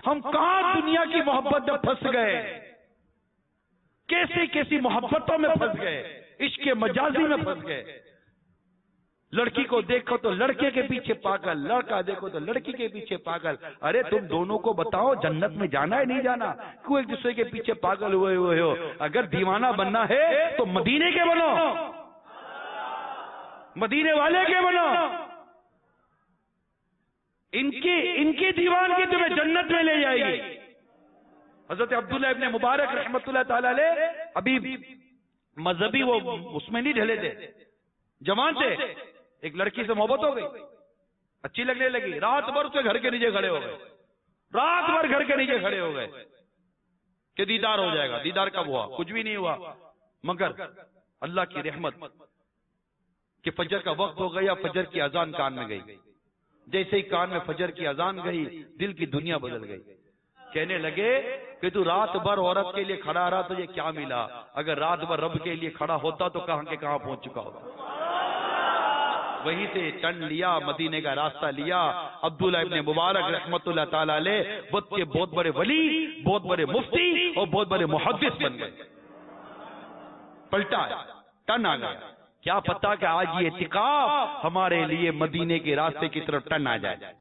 ہم کہاں دنیا کی محبت میں پھنس گئے، کیسی کیسی محبتوں میں پھنس گئے، عشق مجازی میں پھنس گئے۔ لڑکی کو دیکھو تو لڑکے کے پیچھے پاگل، لڑکا دیکھو تو لڑکی کے پیچھے پاگل۔ ارے تم دونوں کو بتاؤ جنت میں جانا ہے نہیں جانا؟ کیوں ایک دوسرے کے پیچھے پاگل ہوئے ہو؟ اگر دیوانہ بننا ہے تو مدینے کے بنو، مدینے والے کے بنو۔ ان کی دیوانگی تمہیں جنت میں لے جائے گی۔ حضرت عبداللہ ابن مبارک رحمت اللہ تعالی علیہ ابھی مذہبی وہ اس میں نہیں ڈھلے تھے، جوان تھے، ایک لڑکی سے محبت ہو گئی، اچھی لگنے لگی، رات بھر اس کے گھر کے نیچے کھڑے ہو گئے، رات بھر گھر کے نیچے کھڑے ہو گئے کہ دیدار ہو جائے گا۔ دیدار کب ہوا؟ کچھ بھی نہیں ہوا، مگر اللہ کی رحمت کہ فجر کا وقت ہو گیا، فجر کی اذان کان میں گئی۔ جیسے ہی کان میں فجر کی اذان گئی، دل کی دنیا بدل گئی۔ کہنے لگے کہ تو رات بھر عورت کے لیے کھڑا رہا، تجھے کیا ملا؟ اگر رات بھر رب کے لیے کھڑا ہوتا تو کہاں کے کہاں پہنچ چکا ہوتا۔ وہیں سے چن لیا، مدینے کا راستہ لیا۔ عبداللہ ابن مبارک رحمت اللہ تعالی علیہ وقت کے بہت بڑے ولی، بہت بڑے مفتی اور بہت بڑے محدث بن گئے۔ پلٹا ٹن آ گیا۔ کیا پتا کہ آج یہ اعتکاف ہمارے لیے مدینے کے راستے کی طرف ٹن آ جائے۔